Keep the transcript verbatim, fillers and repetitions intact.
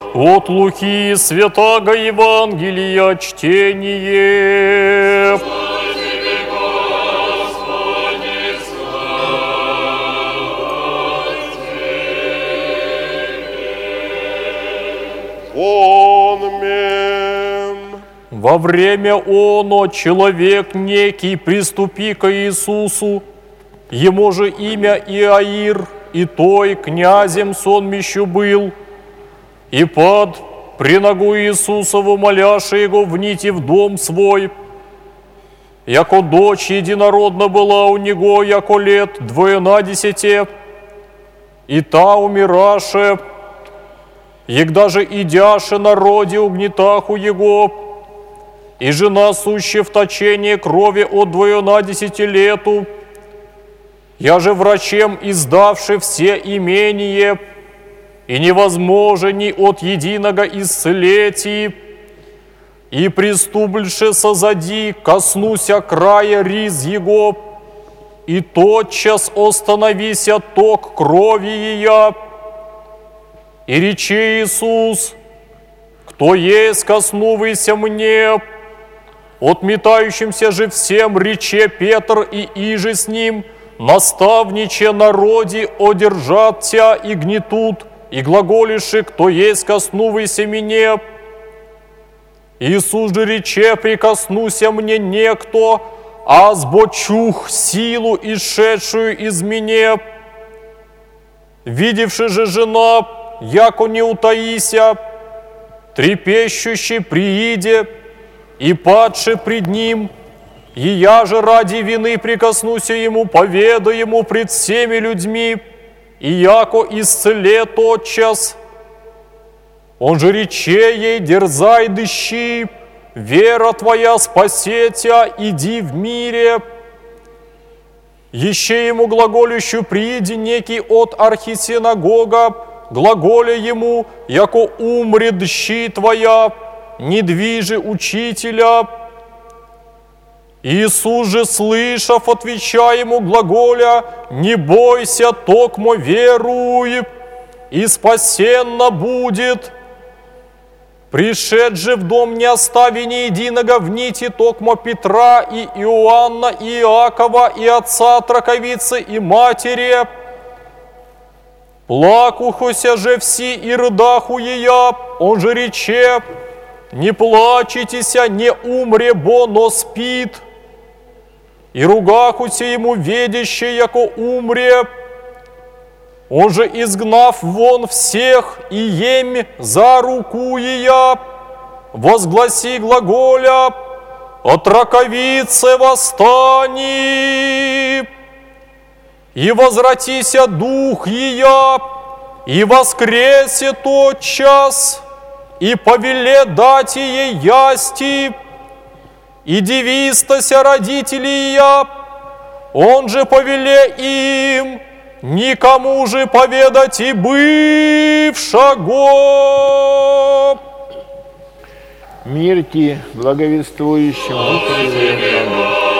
От Луки Святаго Евангелия чтение. Во время оно человек некий, приступи к Иисусу, ему же имя Иаир, и той князем сонмищу был, и под преногу Иисусову моляши его вните в дом свой, яко дочь единородна была у него, яко лет двоенадесяти, и та умираше, егда же идяше народе угнетаху его, и жена сущая в точении крови от двоенадесяти лету, я же врачем издавши все имение, и невозможно ни от единого исцелетий, и приступленше созади, коснуся края риз его, и тотчас остановися ток крови ее. И рече Иисус, кто есть коснувайся мне, отметающимся же всем рече Петр и иже с ним, наставниче народе одержат тя и гнетут, и глаголиши, кто есть коснувайся мне. Иисус же рече, прикоснуся мне некто, а сбочух силу, исшедшую из меня. Видевши же жена, яко не утаися, трепещущий прииде, и падши пред ним, и я же ради вины прикоснуся ему, поведу ему пред всеми людьми, и яко исцеле тотчас. Он же рече ей, дерзай, дыщи, вера твоя спасетя, иди в мире. Еще ему глаголющую прииди некий от архисинагога, глаголя ему, яко умре дщи твоя, не движи учителя. Иисус же, слышав, отвечая ему глаголя, не бойся, токмо веруй, и спасенно будет. Пришед же в дом, не остави ни единого в нити токмо Петра и Иоанна и Иакова и отца траковицы и матери. Плакухося же все и рыдаху ея, он же рече, не плачетеся, не умре бо, но спит. И ругахуся ему ведяще, яко умре. Он же, изгнав вон всех и емь за руку ея, возгласи глаголя, от раковицы восстани, и возвратися дух ея, и воскресе тотчас, и повеле дать ей ясти, и девистася родителей я, он же повеле им, никому же поведать и бывшего. Мир ти, благовествующим.